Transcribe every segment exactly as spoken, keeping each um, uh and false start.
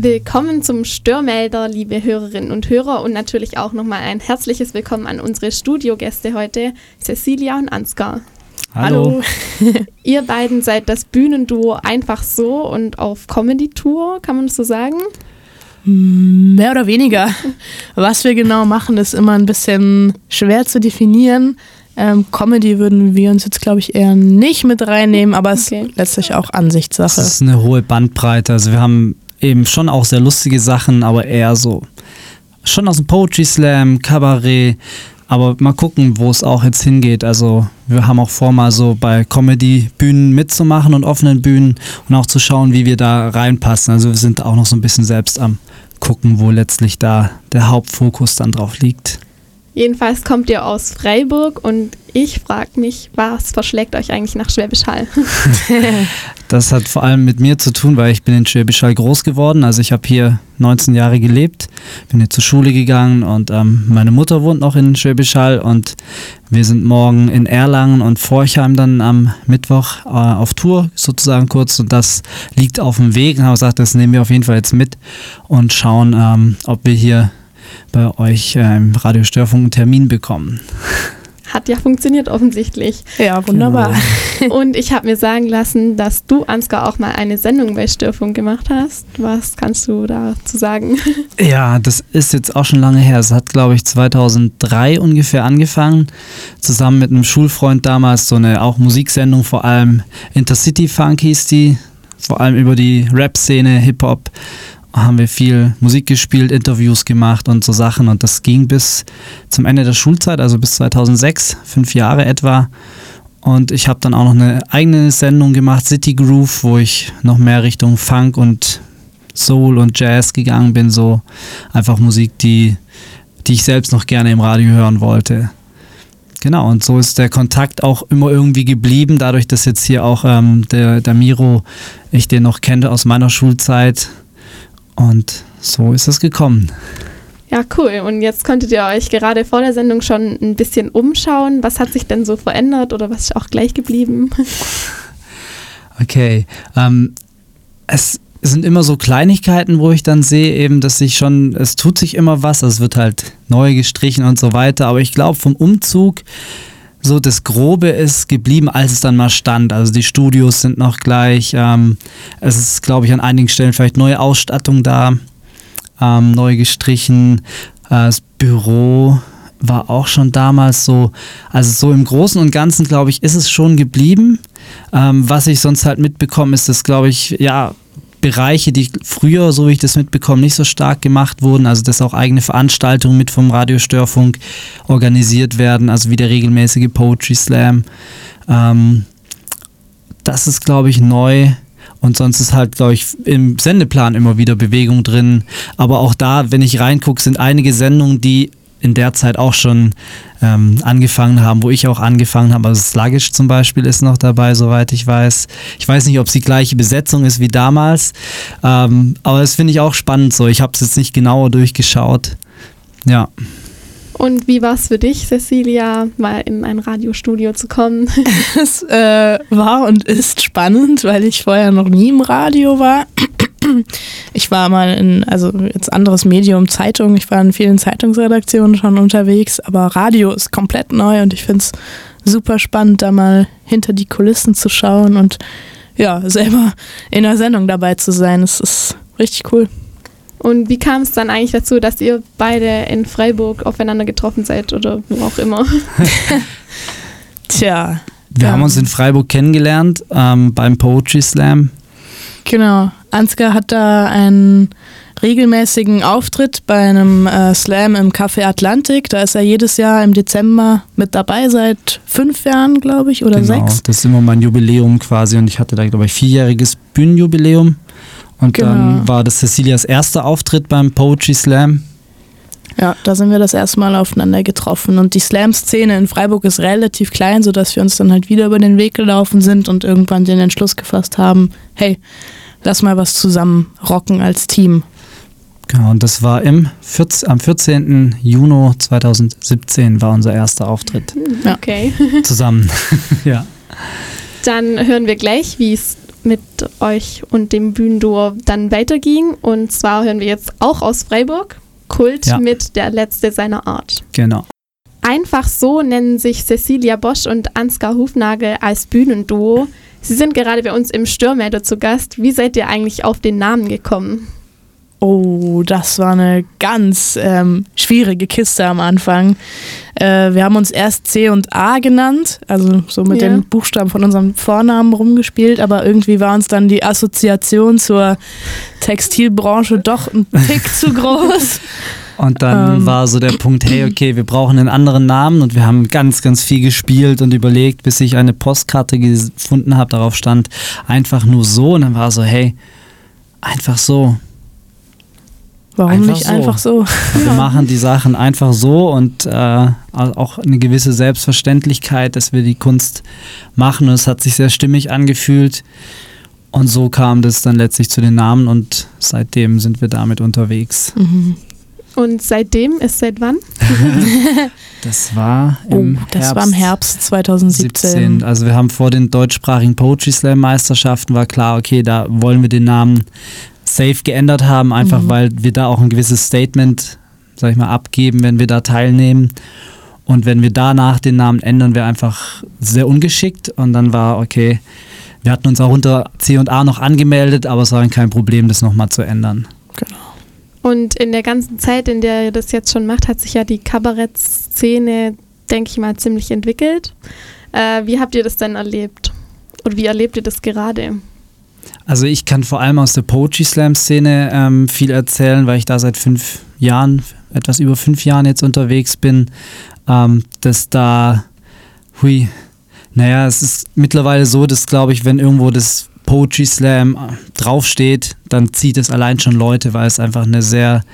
Willkommen zum Störmelder, liebe Hörerinnen und Hörer, und natürlich auch nochmal ein herzliches Willkommen an unsere Studiogäste heute, Cecilia und Ansgar. Hallo. Hallo. Ihr beiden seid das Bühnenduo Einfach so und auf Comedy-Tour, kann man das so sagen? Mehr oder weniger. Was wir genau machen, ist immer ein bisschen schwer zu definieren. Ähm, Comedy würden wir uns jetzt, glaube ich, eher nicht mit reinnehmen, aber es okay. ist letztlich auch Ansichtssache. Das ist eine hohe Bandbreite. Also wir haben eben schon auch sehr lustige Sachen, aber eher so schon aus dem Poetry Slam, Kabarett. Aber mal gucken, wo es auch jetzt hingeht. Also wir haben auch vor, mal so bei Comedy-Bühnen mitzumachen und offenen Bühnen und auch zu schauen, wie wir da reinpassen. Also wir sind auch noch so ein bisschen selbst am gucken, wo letztlich da der Hauptfokus dann drauf liegt. Jedenfalls kommt ihr aus Freiburg und ich frage mich, was verschlägt euch eigentlich nach Schwäbisch Hall? Das hat vor allem mit mir zu tun, weil ich bin in Schwäbisch Hall groß geworden. Also ich habe hier neunzehn Jahre gelebt, bin hier zur Schule gegangen und ähm, meine Mutter wohnt noch in Schwäbisch Hall und wir sind morgen in Erlangen und Forchheim dann am Mittwoch äh, auf Tour sozusagen kurz, und das liegt auf dem Weg und habe gesagt, das nehmen wir auf jeden Fall jetzt mit und schauen, ähm, ob wir hier bei euch äh, im Radio Störfunk einen Termin bekommen. Hat ja funktioniert offensichtlich. Ja, wunderbar. Genau. Und ich habe mir sagen lassen, dass du, Ansgar, auch mal eine Sendung bei Störfunk gemacht hast. Was kannst du dazu sagen? Ja, das ist jetzt auch schon lange her. Es hat, glaube ich, zweitausenddrei ungefähr angefangen. Zusammen mit einem Schulfreund damals, so eine auch Musiksendung, vor allem Intercity Funk hieß die. Vor allem über die Rap-Szene, Hip-Hop. Haben wir viel Musik gespielt, Interviews gemacht und so Sachen, und das ging bis zum Ende der Schulzeit, also bis zweitausendsechs, fünf Jahre etwa, und ich habe dann auch noch eine eigene Sendung gemacht, City Groove, wo ich noch mehr Richtung Funk und Soul und Jazz gegangen bin, so einfach Musik, die, die ich selbst noch gerne im Radio hören wollte. Genau, und so ist der Kontakt auch immer irgendwie geblieben, dadurch, dass jetzt hier auch ähm, der, der Miro, ich den noch kenne aus meiner Schulzeit. Und so ist es gekommen. Ja, cool. Und jetzt konntet ihr euch gerade vor der Sendung schon ein bisschen umschauen. Was hat sich denn so verändert oder was ist auch gleich geblieben? Okay. Ähm, es sind immer so Kleinigkeiten, wo ich dann sehe, eben, dass sich schon, es tut sich immer was. Also es wird halt neu gestrichen und so weiter. Aber ich glaube, vom Umzug, so das Grobe ist geblieben, als es dann mal stand. Also die Studios sind noch gleich. Ähm, es ist, glaube ich, an einigen Stellen vielleicht neue Ausstattung da, ähm, neu gestrichen. Äh, das Büro war auch schon damals so. Also so im Großen und Ganzen, glaube ich, ist es schon geblieben. Ähm, was ich sonst halt mitbekomme, ist, dass, glaube ich, ja, Bereiche, die früher, so wie ich das mitbekomme, nicht so stark gemacht wurden, also dass auch eigene Veranstaltungen mit vom Radiostörfunk organisiert werden, also wie der regelmäßige Poetry Slam. Ähm, das ist, glaube ich, neu, und sonst ist halt, glaube ich, im Sendeplan immer wieder Bewegung drin, aber auch da, wenn ich reingucke, sind einige Sendungen, die in der Zeit auch schon ähm, angefangen haben, wo ich auch angefangen habe. Also Sluggish zum Beispiel ist noch dabei, soweit ich weiß. Ich weiß nicht, ob es die gleiche Besetzung ist wie damals, ähm, aber das finde ich auch spannend so. Ich habe es jetzt nicht genauer durchgeschaut. Ja. Und wie war es für dich, Cecilia, mal in ein Radiostudio zu kommen? Es äh, war und ist spannend, weil ich vorher noch nie im Radio war. Ich war mal in, also jetzt anderes Medium, Zeitung, ich war in vielen Zeitungsredaktionen schon unterwegs, aber Radio ist komplett neu und ich finde es super spannend, da mal hinter die Kulissen zu schauen und ja, selber in der Sendung dabei zu sein. Es ist richtig cool. Und wie kam es dann eigentlich dazu, dass ihr beide in Freiburg aufeinander getroffen seid oder wo auch immer? Tja. Wir ähm, haben uns in Freiburg kennengelernt, ähm, beim Poetry Slam. Genau. Ansgar hat da einen regelmäßigen Auftritt bei einem äh, Slam im Café Atlantik. Da ist er jedes Jahr im Dezember mit dabei, seit fünf Jahren, glaube ich, oder genau, sechs. Das ist immer mein Jubiläum quasi, und ich hatte da, glaube ich, vierjähriges Bühnenjubiläum. Und genau. Dann war das Cecilias erster Auftritt beim Poetry Slam. Ja, da sind wir das erste Mal aufeinander getroffen. Und die Slam-Szene in Freiburg ist relativ klein, sodass wir uns dann halt wieder über den Weg gelaufen sind und irgendwann den Entschluss gefasst haben, hey, lass mal was zusammen rocken als Team. Genau, und das war im vierzehn, am vierzehnten Juni zweitausendsiebzehn war unser erster Auftritt. Okay. Zusammen, ja. Dann hören wir gleich, wie es mit euch und dem Bühnenduo dann weiterging. Und zwar hören wir jetzt auch aus Freiburg Kult ja. mit Der Letzte seiner Art. Genau. Einfach so nennen sich Cecilia Bosch und Ansgar Hufnagel als Bühnenduo. Sie sind gerade bei uns im Störmelder zu Gast. Wie seid ihr eigentlich auf den Namen gekommen? Oh, das war eine ganz ähm, schwierige Kiste am Anfang. Äh, wir haben uns erst C und A genannt, also so mit ja. den Buchstaben von unserem Vornamen rumgespielt, aber irgendwie war uns dann die Assoziation zur Textilbranche doch ein Tick zu groß. Und dann ähm. war so der Punkt, hey, okay, wir brauchen einen anderen Namen, und wir haben ganz, ganz viel gespielt und überlegt, bis ich eine Postkarte gefunden habe, darauf stand einfach nur so, und dann war so, hey, einfach so. Warum einfach nicht so. einfach so? Wir ja. machen die Sachen einfach so, und äh, auch eine gewisse Selbstverständlichkeit, dass wir die Kunst machen, und es hat sich sehr stimmig angefühlt, und so kam das dann letztlich zu den Namen, und seitdem sind wir damit unterwegs. Mhm. Und seitdem ist seit wann? Das war im oh, das Herbst war im Herbst zwanzig siebzehn. siebzehn. Also wir haben vor den deutschsprachigen Poetry Slam Meisterschaften, war klar, okay, da wollen wir den Namen safe geändert haben, einfach mhm. weil wir da auch ein gewisses Statement, sag ich mal, abgeben, wenn wir da teilnehmen. Und wenn wir danach den Namen ändern, wäre einfach sehr ungeschickt. Und dann war, okay, wir hatten uns auch unter C und A noch angemeldet, aber es war dann kein Problem, das nochmal zu ändern. Genau. Und in der ganzen Zeit, in der ihr das jetzt schon macht, hat sich ja die Kabarettszene, denke ich mal, ziemlich entwickelt. Äh, wie habt ihr das denn erlebt? Oder wie erlebt ihr das gerade? Also ich kann vor allem aus der Poetry Slam Szene ähm, viel erzählen, weil ich da seit fünf Jahren, etwas über fünf Jahren jetzt unterwegs bin, ähm, dass da, hui, naja, es ist mittlerweile so, dass, glaube ich, wenn irgendwo das Poetry Slam draufsteht, dann zieht es allein schon Leute, weil es einfach eine sehr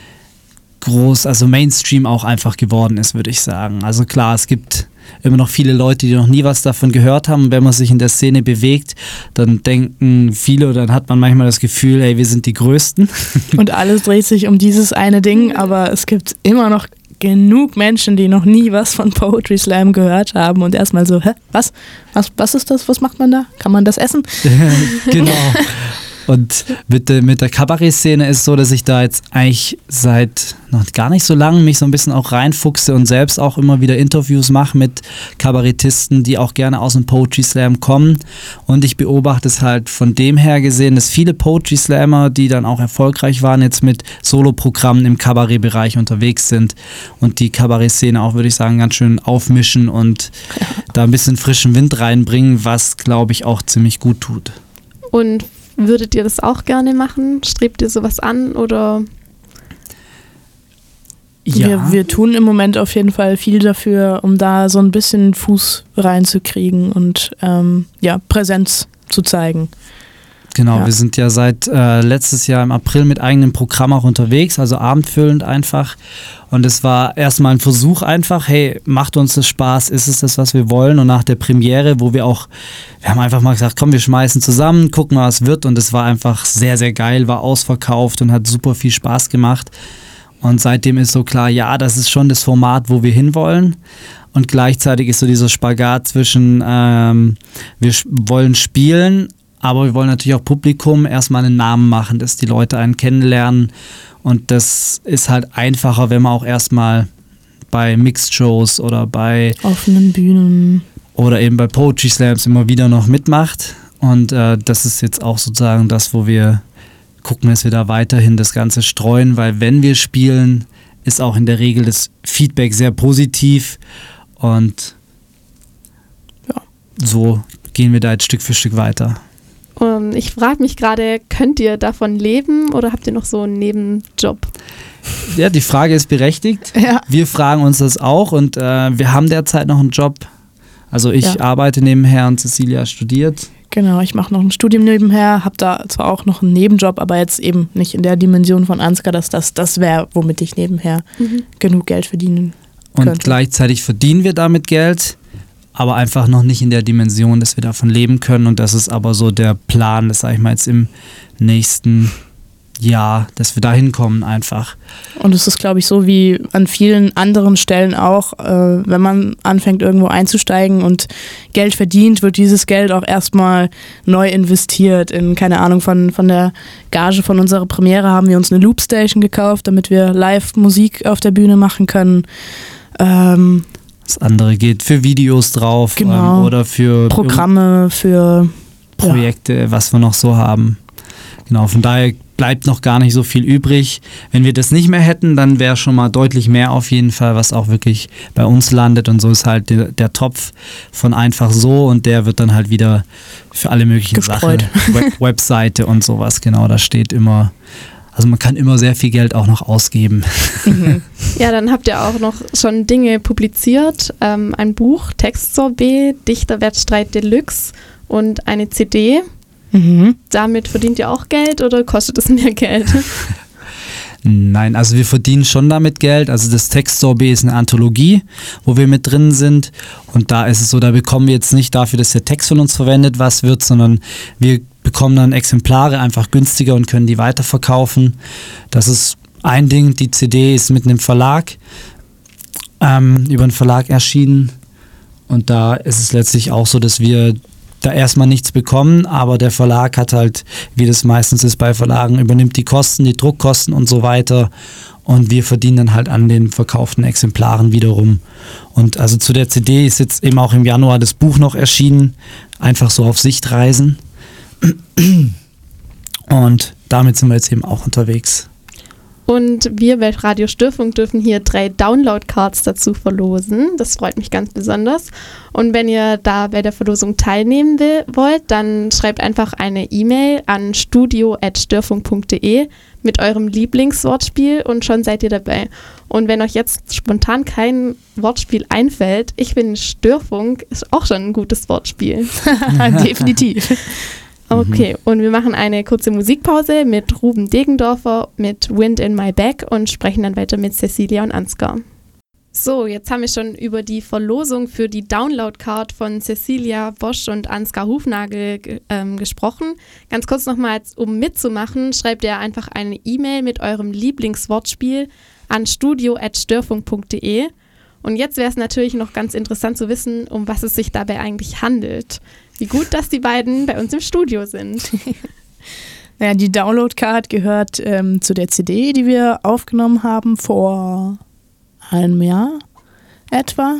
groß, also Mainstream auch einfach geworden ist, würde ich sagen. Also klar, es gibt immer noch viele Leute, die noch nie was davon gehört haben. Und wenn man sich in der Szene bewegt, dann denken viele, oder dann hat man manchmal das Gefühl, hey, wir sind die Größten. Und alles dreht sich um dieses eine Ding, aber es gibt immer noch genug Menschen, die noch nie was von Poetry Slam gehört haben und erstmal so, hä, was? was? Was ist das? Was macht man da? Kann man das essen? Genau. Und mit, der, mit der Kabarett-Szene ist es so, dass ich da jetzt eigentlich seit noch gar nicht so lange mich so ein bisschen auch reinfuchse und selbst auch immer wieder Interviews mache mit Kabarettisten, die auch gerne aus dem Poetry Slam kommen. Und ich beobachte es halt von dem her gesehen, dass viele Poetry Slammer, die dann auch erfolgreich waren, jetzt mit Soloprogrammen im Kabarettbereich unterwegs sind und die Kabarett-Szene auch, würde ich sagen, ganz schön aufmischen und da ein bisschen frischen Wind reinbringen, was, glaube ich, auch ziemlich gut tut. Und würdet ihr das auch gerne machen? Strebt ihr sowas an oder? Ja. Wir, wir tun im Moment auf jeden Fall viel dafür, um da so ein bisschen Fuß reinzukriegen und ähm, ja, Präsenz zu zeigen. Genau, ja. Wir sind ja seit äh, letztes Jahr im April mit eigenem Programm auch unterwegs, also abendfüllend einfach. Und es war erstmal ein Versuch einfach, hey, macht uns das Spaß, ist es das, was wir wollen? Und nach der Premiere, wo wir auch, wir haben einfach mal gesagt, komm, wir schmeißen zusammen, gucken mal, was wird. Und es war einfach sehr, sehr geil, war ausverkauft und hat super viel Spaß gemacht. Und seitdem ist so klar, ja, das ist schon das Format, wo wir hinwollen. Und gleichzeitig ist so dieser Spagat zwischen, ähm, wir wollen spielen, aber wir wollen natürlich auch Publikum erstmal einen Namen machen, dass die Leute einen kennenlernen. Und das ist halt einfacher, wenn man auch erstmal bei Mixed-Shows oder bei offenen Bühnen oder eben bei Poetry Slams immer wieder noch mitmacht. Und äh, das ist jetzt auch sozusagen das, wo wir gucken, dass wir da weiterhin das Ganze streuen, weil wenn wir spielen, ist auch in der Regel das Feedback sehr positiv. Und ja, so gehen wir da jetzt Stück für Stück weiter. Um, ich frage mich gerade, könnt ihr davon leben oder habt ihr noch so einen Nebenjob? Ja, die Frage ist berechtigt. Ja. Wir fragen uns das auch und äh, wir haben derzeit noch einen Job. Also ich ja. arbeite nebenher und Cecilia studiert. Genau, ich mache noch ein Studium nebenher, habe da zwar auch noch einen Nebenjob, aber jetzt eben nicht in der Dimension von Ansgar, dass das das wäre, womit ich nebenher mhm. genug Geld verdienen könnte. Und gleichzeitig verdienen wir damit Geld, aber einfach noch nicht in der Dimension, dass wir davon leben können. Und das ist aber so der Plan, das sage ich mal jetzt im nächsten ja, dass wir da hinkommen einfach. Und es ist, glaube ich, so wie an vielen anderen Stellen auch, äh, wenn man anfängt irgendwo einzusteigen und Geld verdient, wird dieses Geld auch erstmal neu investiert in, keine Ahnung, von, von der Gage von unserer Premiere haben wir uns eine Loopstation gekauft, damit wir live Musik auf der Bühne machen können. Ähm, Das andere geht für Videos drauf, genau, ähm, oder für Programme, für Projekte, ja. was wir noch so haben. Genau, von daher bleibt noch gar nicht so viel übrig. Wenn wir das nicht mehr hätten, dann wäre schon mal deutlich mehr auf jeden Fall, was auch wirklich bei uns landet. Und so ist halt der, der Topf von einfach so und der wird dann halt wieder für alle möglichen gestreut. Sachen, Web- Webseite und sowas, genau, da steht immer, also man kann immer sehr viel Geld auch noch ausgeben. Mhm. Ja, dann habt ihr auch noch schon Dinge publiziert, ähm, ein Buch, Textsorbet, Dichterwettstreit Deluxe und eine C D. Mhm. Damit verdient ihr auch Geld oder kostet es mehr Geld? Nein, also wir verdienen schon damit Geld. Also das Textsorbet ist eine Anthologie, wo wir mit drin sind. Und da ist es so, da bekommen wir jetzt nicht dafür, dass der Text von uns verwendet was wird, sondern wir bekommen dann Exemplare einfach günstiger und können die weiterverkaufen. Das ist ein Ding. Die C D ist mit einem Verlag, ähm, über einen Verlag erschienen. Und da ist es letztlich auch so, dass wir da erstmal nichts bekommen, aber der Verlag hat halt, wie das meistens ist bei Verlagen, übernimmt die Kosten, die Druckkosten und so weiter und wir verdienen dann halt an den verkauften Exemplaren wiederum. Und also zu der C D ist jetzt eben auch im Januar das Buch noch erschienen, einfach so auf Sichtreisen und damit sind wir jetzt eben auch unterwegs. Und wir bei Radio Störfunk dürfen hier drei Download-Cards dazu verlosen. Das freut mich ganz besonders. Und wenn ihr da bei der Verlosung teilnehmen will, wollt, dann schreibt einfach eine E-Mail an studio at störfunk punkt de mit eurem Lieblingswortspiel und schon seid ihr dabei. Und wenn euch jetzt spontan kein Wortspiel einfällt, ich finde Störfunk ist auch schon ein gutes Wortspiel. Definitiv. Okay, und wir machen eine kurze Musikpause mit Ruben Degendorfer mit Wind in My Back und sprechen dann weiter mit Cecilia und Ansgar. So, jetzt haben wir schon über die Verlosung für die Download-Card von Cecilia Bosch und Ansgar Hufnagel ähm, gesprochen. Ganz kurz nochmal, um mitzumachen, schreibt ihr einfach eine E-Mail mit eurem Lieblingswortspiel an studio at störfunk punkt de. Und jetzt wäre es natürlich noch ganz interessant zu wissen, um was es sich dabei eigentlich handelt. Wie gut, dass die beiden bei uns im Studio sind. Naja, die Download-Card gehört ähm, zu der C D, die wir aufgenommen haben vor einem Jahr etwa.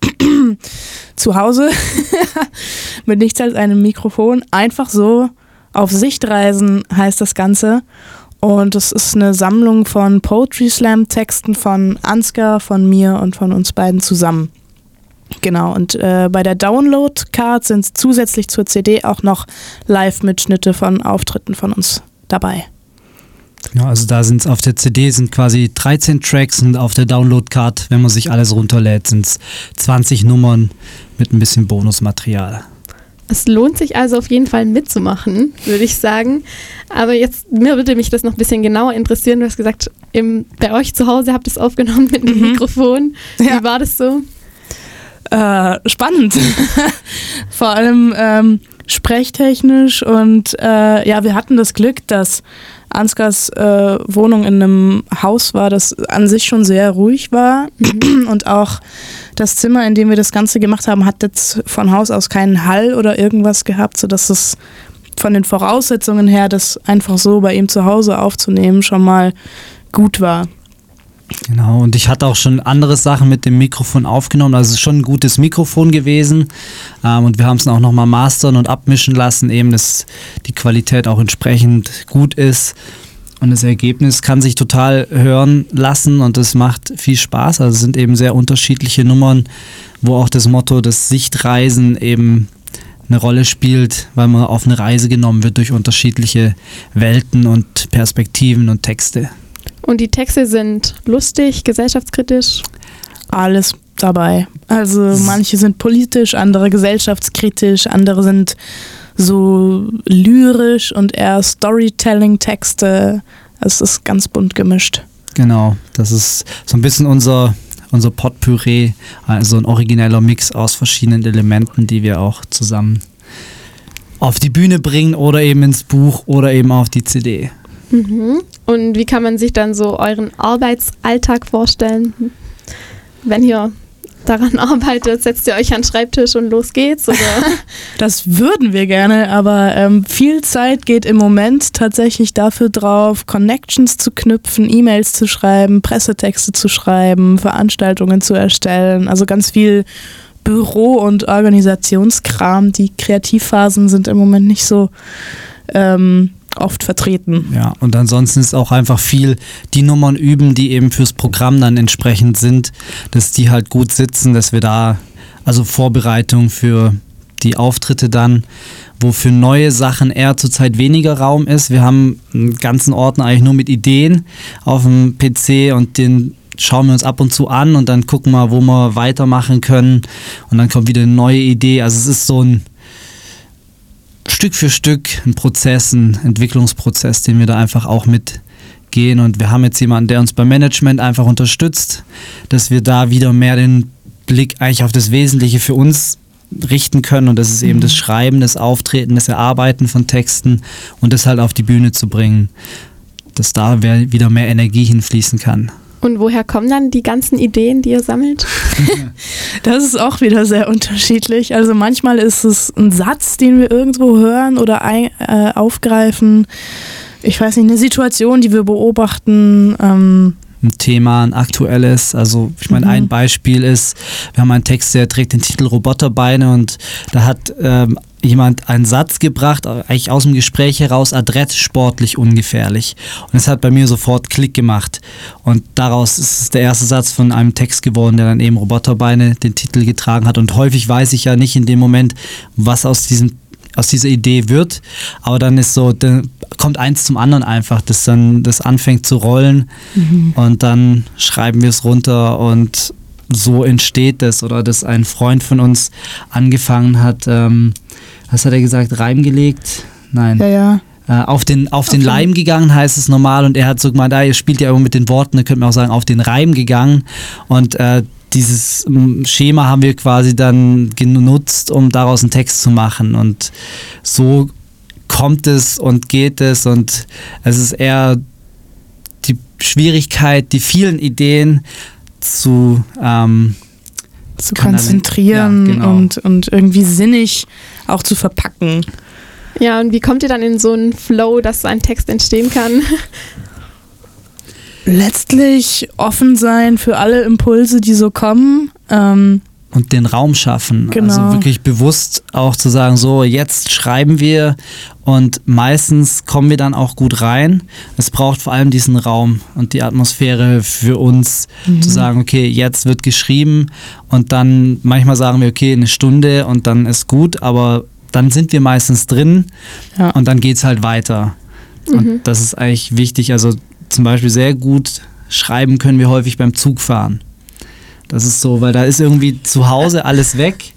Zu Hause mit nichts als einem Mikrofon. Einfach so auf Sichtreisen heißt das Ganze. Und es ist eine Sammlung von Poetry Slam Texten von Ansgar, von mir und von uns beiden zusammen. Genau, und äh, bei der Download-Card sind zusätzlich zur C D auch noch Live-Mitschnitte von Auftritten von uns dabei. Ja, also da sind es auf der C D sind quasi dreizehn Tracks und auf der Download-Card, wenn man sich alles runterlädt, sind es zwanzig Nummern mit ein bisschen Bonusmaterial. Es lohnt sich also auf jeden Fall mitzumachen, würde ich sagen. Aber jetzt mir würde mich das noch ein bisschen genauer interessieren. Du hast gesagt, im, bei euch zu Hause habt ihr es aufgenommen mit einem Mhm. Mikrofon. Ja. Wie war das so? Äh, spannend. Vor allem ähm, sprechtechnisch und äh, ja, wir hatten das Glück, dass Ansgars äh, Wohnung in einem Haus war, das an sich schon sehr ruhig war mhm. und auch das Zimmer, in dem wir das Ganze gemacht haben, hat jetzt von Haus aus keinen Hall oder irgendwas gehabt, sodass es von den Voraussetzungen her, das einfach so bei ihm zu Hause aufzunehmen, schon mal gut war. Genau, und ich hatte auch schon andere Sachen mit dem Mikrofon aufgenommen, also es ist schon ein gutes Mikrofon gewesen ähm, und wir haben es auch nochmal mastern und abmischen lassen, eben dass die Qualität auch entsprechend gut ist und das Ergebnis kann sich total hören lassen und es macht viel Spaß, also es sind eben sehr unterschiedliche Nummern, wo auch das Motto des Sichtreisen eben eine Rolle spielt, weil man auf eine Reise genommen wird durch unterschiedliche Welten und Perspektiven und Texte. Und die Texte sind lustig, gesellschaftskritisch? Alles dabei. Also manche sind politisch, andere gesellschaftskritisch, andere sind so lyrisch und eher Storytelling-Texte. Es ist ganz bunt gemischt. Genau, das ist so ein bisschen unser, unser Potpourri, also ein origineller Mix aus verschiedenen Elementen, die wir auch zusammen auf die Bühne bringen oder eben ins Buch oder eben auf die C D. Mhm. Und wie kann man sich dann so euren Arbeitsalltag vorstellen? Wenn ihr daran arbeitet, setzt ihr euch an den Schreibtisch und los geht's? Oder? Das würden wir gerne, aber ähm, viel Zeit geht im Moment tatsächlich dafür drauf, Connections zu knüpfen, E-Mails zu schreiben, Pressetexte zu schreiben, Veranstaltungen zu erstellen, also ganz viel Büro- und Organisationskram. Die Kreativphasen sind im Moment nicht so ähm, oft vertreten. Ja, und ansonsten ist auch einfach viel die Nummern üben, die eben fürs Programm dann entsprechend sind, dass die halt gut sitzen, dass wir da, also Vorbereitung für die Auftritte dann, wo für neue Sachen eher zurzeit weniger Raum ist. Wir haben einen ganzen Ordner eigentlich nur mit Ideen auf dem P C und den schauen wir uns ab und zu an und dann gucken wir, wo wir weitermachen können und dann kommt wieder eine neue Idee. Also es ist so ein Stück für Stück ein Prozess, ein Entwicklungsprozess, den wir da einfach auch mitgehen. Und wir haben jetzt jemanden, der uns beim Management einfach unterstützt, dass wir da wieder mehr den Blick eigentlich auf das Wesentliche für uns richten können. Und das ist eben das Schreiben, das Auftreten, das Erarbeiten von Texten und das halt auf die Bühne zu bringen, dass da wieder mehr Energie hinfließen kann. Und woher kommen dann die ganzen Ideen, die ihr sammelt? Das ist auch wieder sehr unterschiedlich. Also manchmal ist es ein Satz, den wir irgendwo hören oder ein, äh, aufgreifen. Ich weiß nicht, eine Situation, die wir beobachten. Ähm ein Thema, ein aktuelles. Also ich meine, mhm. ein Beispiel ist, wir haben einen Text, der trägt den Titel Roboterbeine und da hat ähm, jemand einen Satz gebracht, eigentlich aus dem Gespräch heraus, adrett, sportlich, ungefährlich. Und es hat bei mir sofort Klick gemacht. Und daraus ist es der erste Satz von einem Text geworden, der dann eben Roboterbeine den Titel getragen hat. Und häufig weiß ich ja nicht in dem Moment, was aus diesem aus dieser Idee wird, aber dann ist so, dann kommt eins zum anderen einfach, dass dann das anfängt zu rollen mhm. und dann schreiben wir es runter und so entsteht das. Oder dass ein Freund von uns angefangen hat, ähm, was hat er gesagt, Reim gelegt? Nein. Ja, ja. Äh, auf den, auf okay. den Leim gegangen heißt es normal und er hat so gemeint, ah, ihr spielt ja immer mit den Worten, da könnte man auch sagen, auf den Reim gegangen und äh, dieses Schema haben wir quasi dann genutzt, um daraus einen Text zu machen und so kommt es und geht es und es ist eher die Schwierigkeit, die vielen Ideen zu, ähm, zu konzentrieren ja, genau. und, und irgendwie sinnig auch zu verpacken. Ja, und wie kommt ihr dann in so einen Flow, dass so ein Text entstehen kann? Letztlich offen sein für alle Impulse, die so kommen. Ähm, und den Raum schaffen. Genau. Also wirklich bewusst auch zu sagen, so jetzt schreiben wir und meistens kommen wir dann auch gut rein. Es braucht vor allem diesen Raum und die Atmosphäre für uns, mhm. zu sagen, okay, jetzt wird geschrieben und dann manchmal sagen wir, okay, eine Stunde und dann ist gut, aber dann sind wir meistens drin ja. und dann geht es halt weiter. Mhm. Und das ist eigentlich wichtig, also zum Beispiel sehr gut schreiben können wir häufig beim Zugfahren. Das ist so, weil da ist irgendwie zu Hause alles weg.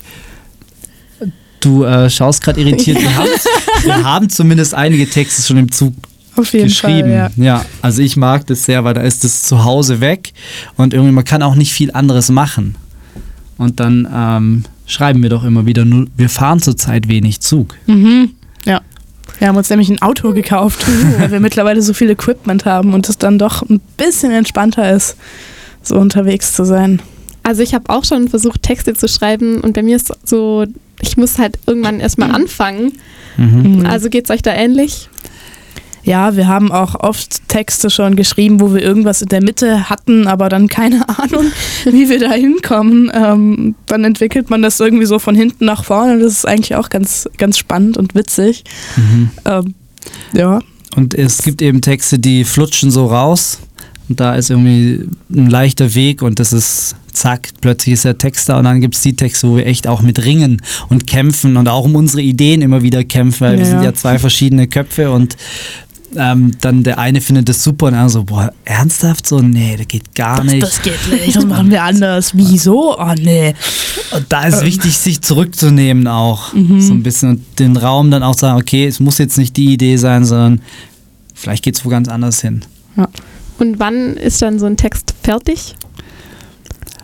Du äh, schaust gerade irritiert. Wir haben, wir haben zumindest einige Texte schon im Zug Auf jeden geschrieben. Fall, ja. ja, also ich mag das sehr, weil da ist das zu Hause weg und irgendwie man kann auch nicht viel anderes machen. Und dann ähm, schreiben wir doch immer wieder, nur wir fahren zurzeit wenig Zug. Mhm. Ja. Wir haben uns nämlich ein Auto gekauft, weil wir mittlerweile so viel Equipment haben und es dann doch ein bisschen entspannter ist, so unterwegs zu sein. Also ich habe auch schon versucht, Texte zu schreiben und bei mir ist so, ich muss halt irgendwann erstmal anfangen. Mhm. Also geht es euch da ähnlich? Ja, wir haben auch oft Texte schon geschrieben, wo wir irgendwas in der Mitte hatten, aber dann keine Ahnung, wie wir da hinkommen. Ähm, dann entwickelt man das irgendwie so von hinten nach vorne. Das ist eigentlich auch ganz, ganz spannend und witzig. Mhm. Ähm, ja. Und es gibt eben Texte, die flutschen so raus. Und da ist irgendwie ein leichter Weg und das ist zack, plötzlich ist der Text da und dann gibt es die Texte, wo wir echt auch mit ringen und kämpfen und auch um unsere Ideen immer wieder kämpfen, weil ja. wir sind ja zwei verschiedene Köpfe und Ähm, dann der eine findet das super und der andere so, boah, ernsthaft? So, nee, das geht gar das, nicht. Das geht nicht, das machen wir anders. Wieso? Oh, nee. Und da ist ähm. wichtig, sich zurückzunehmen auch. Mhm. So ein bisschen und den Raum dann auch sagen, okay, es muss jetzt nicht die Idee sein, sondern vielleicht geht es wo ganz anders hin. Ja. Und wann ist dann so ein Text fertig?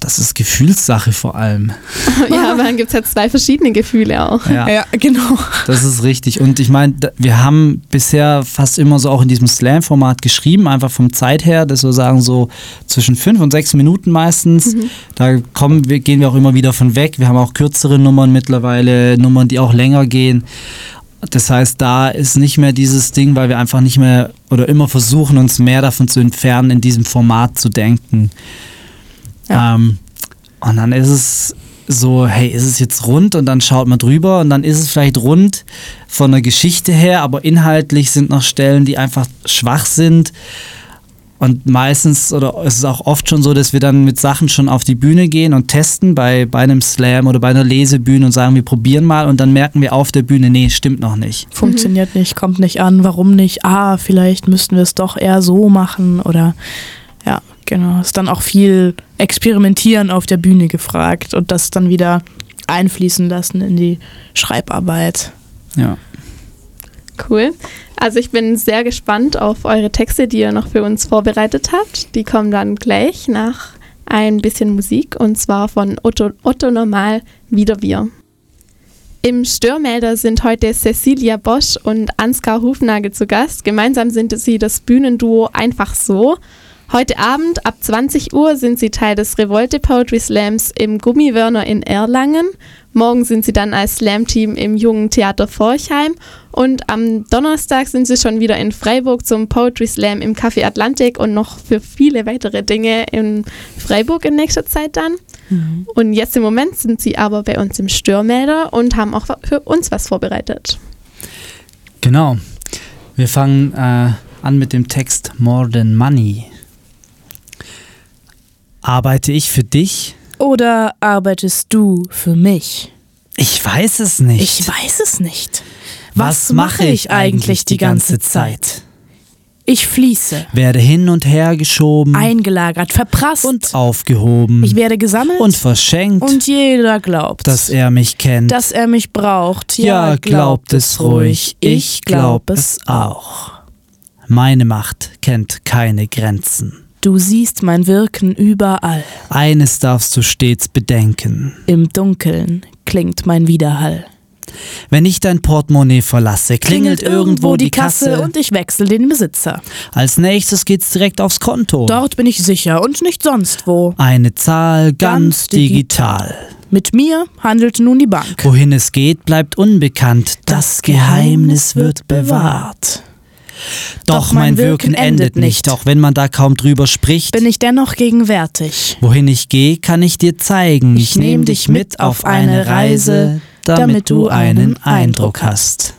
das ist Gefühlssache vor allem. Ja, aber dann gibt es ja zwei verschiedene Gefühle auch. Ja, Ja, genau. das ist richtig. Und ich meine, da- wir haben bisher fast immer so auch in diesem Slam-Format geschrieben, einfach vom Zeit her, dass wir sagen so zwischen fünf und sechs Minuten meistens. Da kommen wir, gehen wir auch immer wieder von weg. Wir haben auch kürzere Nummern mittlerweile, Nummern, die auch länger gehen. Das heißt, da ist nicht mehr dieses Ding, weil wir einfach nicht mehr oder immer versuchen, uns mehr davon zu entfernen, in diesem Format zu denken. Ja. Ähm, und dann ist es so, hey, ist es jetzt rund? Und dann schaut man drüber und dann ist es vielleicht rund von der Geschichte her, aber inhaltlich sind noch Stellen, die einfach schwach sind. Und meistens, oder es ist auch oft schon so, dass wir dann mit Sachen schon auf die Bühne gehen und testen bei, bei einem Slam oder bei einer Lesebühne und sagen, wir probieren mal und dann merken wir auf der Bühne, nee, stimmt noch nicht. Funktioniert nicht, kommt nicht an, warum nicht? Ah, vielleicht müssten wir es doch eher so machen oder ja, genau. Ist dann auch viel Experimentieren auf der Bühne gefragt und das dann wieder einfließen lassen in die Schreibarbeit. Ja. Cool. Also ich bin sehr gespannt auf eure Texte, die ihr noch für uns vorbereitet habt. Die kommen dann gleich nach ein bisschen Musik und zwar von Otto, Otto Normal, Wieder wir. Im Störmelder sind heute Cecilia Bosch und Ansgar Hufnagel zu Gast. Gemeinsam sind sie das Bühnenduo Einfach so. Heute Abend ab zwanzig Uhr sind sie Teil des Revolte Poetry Slams im Gummiwörner in Erlangen. Morgen sind sie dann als Slam-Team im Jungen Theater Forchheim. Und am Donnerstag sind sie schon wieder in Freiburg zum Poetry Slam im Café Atlantik und noch für viele weitere Dinge in Freiburg in nächster Zeit dann. Mhm. Und jetzt im Moment sind sie aber bei uns im Störmelder und haben auch für uns was vorbereitet. Genau. Wir fangen äh, an mit dem Text More Than Money. Arbeite ich für dich? Oder arbeitest du für mich? Ich weiß es nicht. Ich weiß es nicht. Was mache ich eigentlich die ganze Zeit? Ich fließe, Werde hin und her geschoben eingelagert, verprasst. und aufgehoben Ich werde gesammelt und verschenkt, und jeder glaubt, dass er mich kennt. dass er mich braucht. Ja, glaubt es ruhig, ich glaub es auch. Meine Macht kennt keine Grenzen. Du siehst mein Wirken überall. Eines darfst du stets bedenken. Im Dunkeln klingt mein Widerhall. Wenn ich dein Portemonnaie verlasse, klingelt irgendwo die Kasse und ich wechsle den Besitzer. Als nächstes geht's direkt aufs Konto. Dort bin ich sicher und nicht sonst wo. Eine Zahl ganz Ganz digital. digital. Mit mir handelt nun die Bank. Wohin es geht, bleibt unbekannt. Das Geheimnis wird bewahrt. Doch mein Wirken endet nicht, auch wenn man da kaum drüber spricht. Bin ich dennoch gegenwärtig. Wohin ich gehe, kann ich dir zeigen. Ich nehme dich mit auf eine Reise, damit du einen Eindruck hast.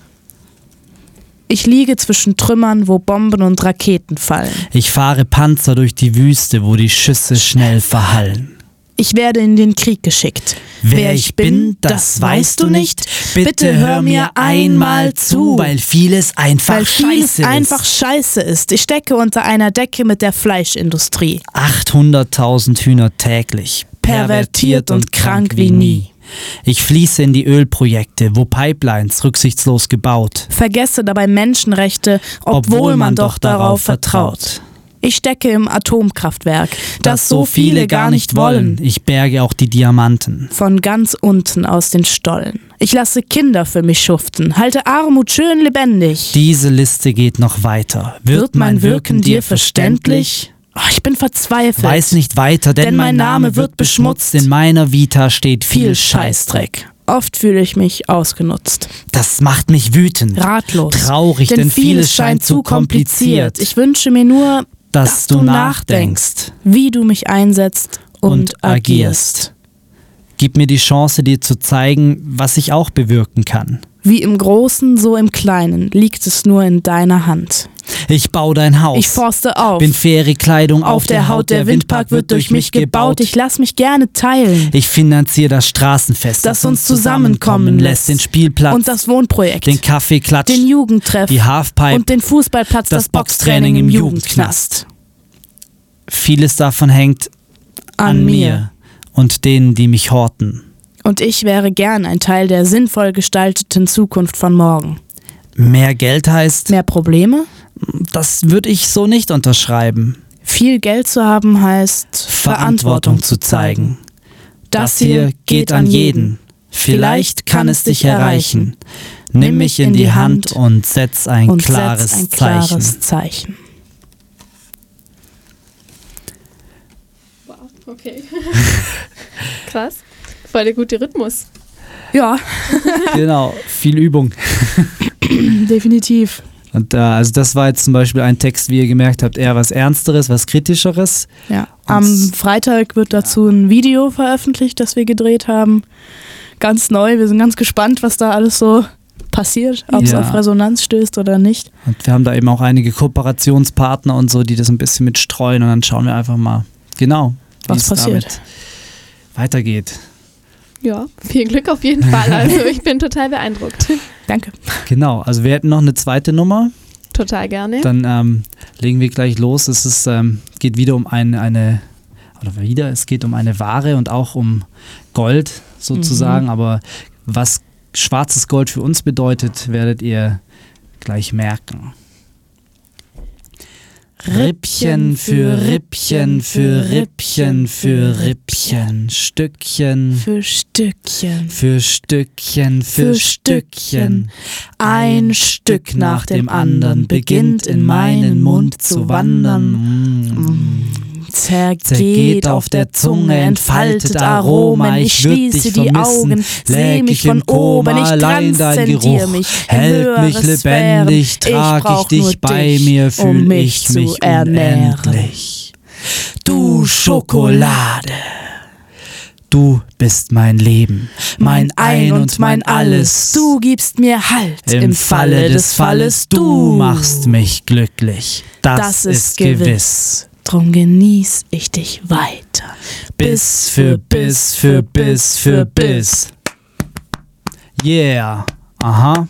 Ich liege zwischen Trümmern, wo Bomben und Raketen fallen. Ich fahre Panzer durch die Wüste, wo die Schüsse schnell verhallen. Ich werde in den Krieg geschickt. Wer ich bin, das weißt du nicht. Bitte hör mir einmal zu, weil vieles einfach Weil vieles scheiße einfach ist. scheiße ist. Ich stecke unter einer Decke mit der Fleischindustrie. achthunderttausend Hühner täglich, Pervertiert und krank wie nie. Ich fließe in die Ölprojekte, wo Pipelines rücksichtslos gebaut, Vergesse dabei Menschenrechte, obwohl, man doch darauf vertraut. Ich stecke im Atomkraftwerk, das so viele gar nicht wollen. Ich berge auch die Diamanten. Von ganz unten aus den Stollen. Ich lasse Kinder für mich schuften, halte Armut schön lebendig. Diese Liste geht noch weiter. Wird mein Wirken dir verständlich? Oh, ich bin verzweifelt. Weiß nicht weiter, denn, Denn mein Name wird beschmutzt. In meiner Vita steht viel Scheißdreck. Oft fühle ich mich ausgenutzt. Das macht mich wütend. Ratlos. Traurig, denn vieles scheint zu kompliziert. Ich wünsche mir nur, dass, dass du du nachdenkst wie du mich einsetzt und, und agierst. agierst. Gib mir die Chance, dir zu zeigen, was ich auch bewirken kann. Wie im Großen, so im Kleinen liegt es nur in deiner Hand. Ich baue dein Haus. Ich forste auf. Bin faire Kleidung auf der Haut, der Windpark wird durch mich gebaut. Ich lass mich gerne teilen. Ich finanziere das Straßenfest, das uns zusammenkommen lässt. Den Spielplatz, Und das Wohnprojekt. den Kaffeeklatsch, Den Jugendtreff. die Halfpipe Und den Fußballplatz, das, das Boxtraining im Jugendknast. Vieles davon hängt An, an mir. mir und denen, die mich horten. Und ich wäre gern ein Teil der sinnvoll gestalteten Zukunft von morgen. Mehr Geld heißt, Mehr Probleme? das würde ich so nicht unterschreiben. Viel Geld zu haben heißt Verantwortung zu zeigen. Das hier geht an jeden. Vielleicht kann es dich erreichen. Nimm mich in die Hand und setz ein und klares setz ein Zeichen. klares Zeichen. Wow, okay. Krass. Voll der gute Rhythmus. Ja, Genau, viel Übung. definitiv. Und äh, also das war jetzt zum Beispiel ein Text, wie ihr gemerkt habt, eher was Ernsteres, was Kritischeres. Ja. Am Freitag wird dazu ein Video veröffentlicht, das wir gedreht haben. Ganz neu, wir sind ganz gespannt, was da alles so passiert, ob es Ja. auf Resonanz stößt oder nicht. Und wir haben da eben auch einige Kooperationspartner und so, die das ein bisschen mit streuen und dann schauen wir einfach mal genau, wie Was es passiert. damit weitergeht. Ja, viel Glück auf jeden Fall. Also ich bin total beeindruckt. Danke. Genau, also wir hätten noch eine zweite Nummer, Total gerne. dann ähm, legen wir gleich los. Es ist, ähm, geht wieder um ein, eine, oder wieder, es geht um eine Ware und auch um Gold sozusagen, Mhm. aber was schwarzes Gold für uns bedeutet, werdet ihr gleich merken. Rippchen für Rippchen für Rippchen für Rippchen, Stückchen Für Stückchen. für Stückchen für Für Stückchen. Ein Stück nach dem anderen beginnt in meinen Mund zu wandern. Zergeht, Zergeht auf der Zunge, entfaltet Aromen. Ich schließe die Augen, seh mich von oben, ich allein dein Geruch mich, hält mich lebendig, trag ich dich bei mir, fühl ich mich unendlich. Du Schokolade, du bist mein Leben, mein Ein und mein Alles. Du gibst mir Halt Im Falle des Falles, du machst mich glücklich. Das, Das ist ist gewiss. gewiss. Drum genieß ich dich weiter. Biss für Biss für Biss für Biss. Yeah. Aha.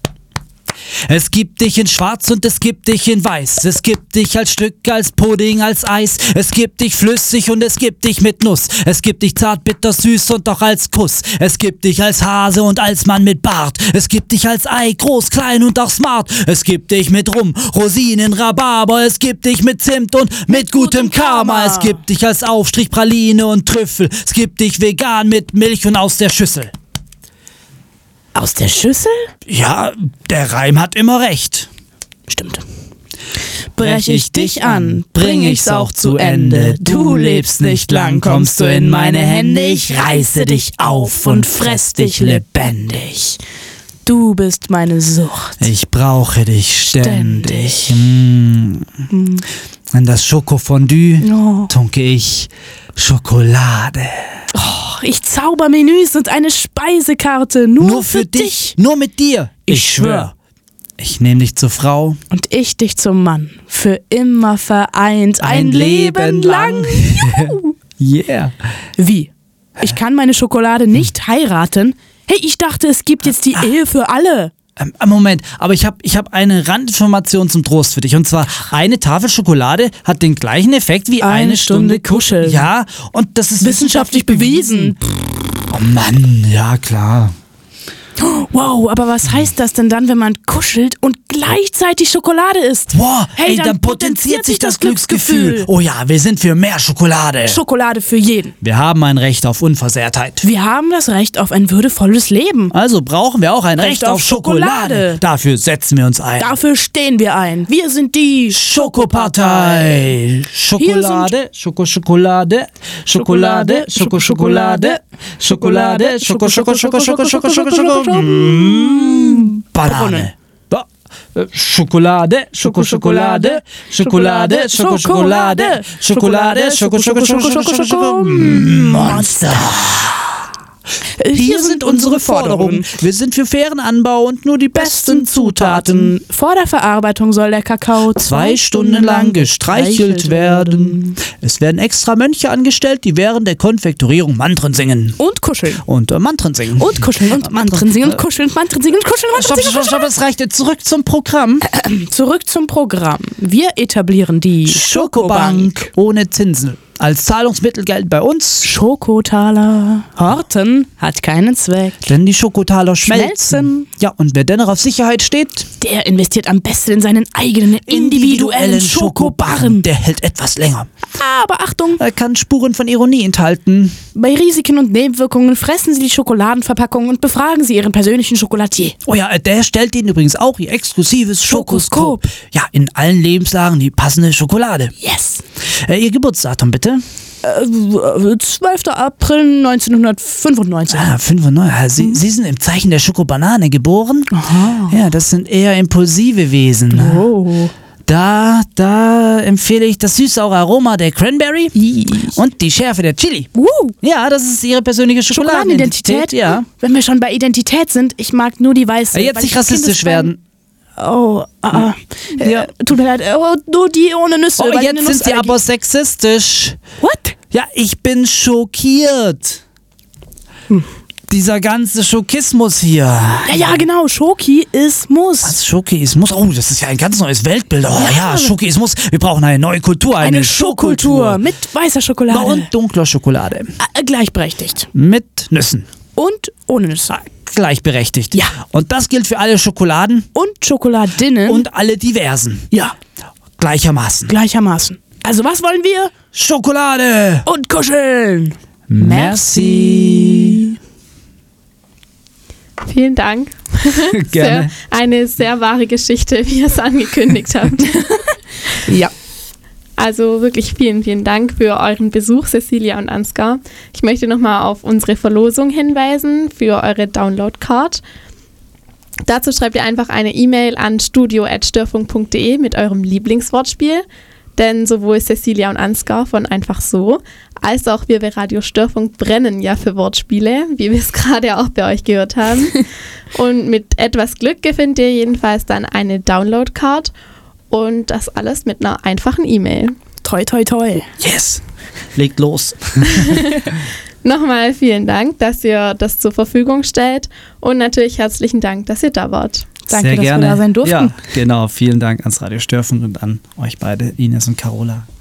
Es gibt dich in Schwarz und es gibt dich in Weiß. Es gibt dich als Stück, als Pudding, als Eis. Es gibt dich flüssig und es gibt dich mit Nuss. Es gibt dich zart, bitter, süß und auch als Kuss. Es gibt dich als Hase und als Mann mit Bart. Es gibt dich als Ei, groß, klein und auch smart. Es gibt dich mit Rum, Rosinen, Rhabarber. Es gibt dich mit Zimt und mit gutem Karma. Es gibt dich als Aufstrich, Praline und Trüffel. Es gibt dich vegan mit Milch und aus der Schüssel. Aus der Schüssel? Ja, der Reim hat immer recht. Stimmt. Brech ich dich an, bring ich's auch zu Ende. Du lebst nicht lang, kommst du in meine Hände. Ich reiße dich auf und fress dich lebendig. Du bist meine Sucht. Ich brauche dich ständig. Mm. In das Schokofondue Oh. tunke ich Schokolade. Ich zauber Menüs und eine Speisekarte nur, Nur für dich, nur mit dir. Ich schwör. Ich nehme dich zur Frau. Und ich dich zum Mann. Für immer vereint. Ein, Leben lang. Yeah. Wie? Ich kann meine Schokolade nicht heiraten? Hey, ich dachte, es gibt jetzt die Ehe für alle. Ähm, Moment, aber ich habe ich hab eine Randinformation zum Trost für dich. Und zwar, eine Tafel Schokolade hat den gleichen Effekt wie eine, Eine Stunde Kuscheln. Ja, und das ist Wissenschaftlich bewiesen. Oh Mann, ja klar. Wow, aber was heißt das denn dann, wenn man kuschelt und gleichzeitig Schokolade isst? Boah, Hey, ey, dann dann potenziert sich das Glücksgefühl. Oh ja, wir sind für mehr Schokolade. Schokolade für jeden. Wir haben ein Recht auf Unversehrtheit. Wir haben das Recht auf ein würdevolles Leben. Also brauchen wir auch ein Recht, Recht auf auf Schokolade. Schokolade. Dafür setzen wir uns ein. Dafür stehen wir ein. Wir sind die Schokopartei. Schokolade, Schoko, Schokolade, Schokolade, Schoko, Schokolade, Schokolade, Schoko, Schoko, Schoko, Schoko, Schoko, Schoko, Schoko, Mm, Banane. Ba- äh, Schokolade, Schoko, Schokolade, Schokolade, Schoko, Schokolade, Schokolade, Schoko, Schoko, Schoko, Schoko, Schoko, Schoko, Mm, Monster. Hier sind unsere Forderungen. Wir sind für fairen Anbau und nur die besten Zutaten. Vor der Verarbeitung soll der Kakao Zwei Stunden lang gestreichelt werden. Es werden extra Mönche angestellt, die während der Konfekturierung Mantren singen. Und kuscheln. Und äh, Mantren singen. Und kuscheln und Mantren singen und kuscheln, Mantren singen und kuscheln, Mantren Stopp, singen. stopp, stopp, das reicht jetzt. Zurück zum Programm. Zurück zum Programm. Wir etablieren die Schokobank ohne Zinsen. Als Zahlungsmittel gelten bei uns Schokotaler. Horten hat keinen Zweck. denn die Schokotaler schmelzen. Schmelzen. Ja, und wer dennoch auf Sicherheit steht, Der investiert am besten in seinen eigenen individuellen Schokobarren. der hält etwas länger. Aber Achtung, Er kann Spuren von Ironie enthalten. bei Risiken und Nebenwirkungen fressen Sie die Schokoladenverpackung und befragen Sie Ihren persönlichen Schokolatier. Oh ja, der stellt Ihnen übrigens auch Ihr exklusives Schokoskop. Schokoskop. Ja, in allen Lebenslagen die passende Schokolade. Yes. Äh, Ihr Geburtsdatum bitte? Äh, zwölfter April neunzehnhundertfünfundneunzig. Ah, fünfundneunzig. Sie, Sie sind im Zeichen der Schokobanane geboren? Aha. Ja, das sind eher impulsive Wesen. Oh. Da, da empfehle ich das süß-saure Aroma der Cranberry und die Schärfe der Chili. Uh. Ja, das ist Ihre persönliche Schokoladenidentität. Schokoladenidentität? Ja. Wenn wir schon bei Identität sind, ich mag nur die weiße. Äh, Jetzt weil nicht ich als rassistisch Kindesbein- werden. Oh, ah, äh, Ja. tut mir leid. Oh, nur die ohne Nüsse. Oh, weil jetzt eine sind Sie Nussallergie- aber sexistisch. What? Ja, ich bin schockiert. Hm. Dieser ganze Schokismus hier. Ja, ja, genau. Schoki-Ismus. Was Schokiismus? Oh, das ist ja ein ganz neues Weltbild. Oh ja, Schokiismus. Wir brauchen eine neue Kultur, eine, Eine Schokultur mit weißer Schokolade. Und dunkler Schokolade. Äh, gleichberechtigt. Mit Nüssen. Und ohne Nüsse. Gleichberechtigt. Ja. Und das gilt für alle Schokoladen Und Schokoladinnen. und alle diversen. ja, Gleichermaßen. gleichermaßen. Also was wollen wir? Schokolade! Und kuscheln. Merci. Vielen Dank. Gerne. Sehr, eine sehr wahre Geschichte, wie ihr es angekündigt habt. Ja. Also wirklich vielen, vielen Dank für euren Besuch, Cecilia und Ansgar. Ich möchte nochmal auf unsere Verlosung hinweisen für eure Download-Card. Dazu schreibt ihr einfach eine E-Mail an studio at störfunk punkt de mit eurem Lieblingswortspiel. Denn sowohl Cecilia und Ansgar von Einfach so, als auch wir bei Radio Störfunk brennen ja für Wortspiele, wie wir es gerade auch bei euch gehört haben. Und mit etwas Glück gewinnt ihr jedenfalls dann eine Download-Card. Und das alles mit einer einfachen E-Mail. Toi, toi, toi. Yes. Legt los. Nochmal vielen Dank, dass ihr das zur Verfügung stellt. Und natürlich herzlichen Dank, dass ihr da wart. Danke, Sehr dass wir gerne. da sein durften. Ja, genau. Vielen Dank ans Radio Störfunk und an euch beide, Ines und Carola.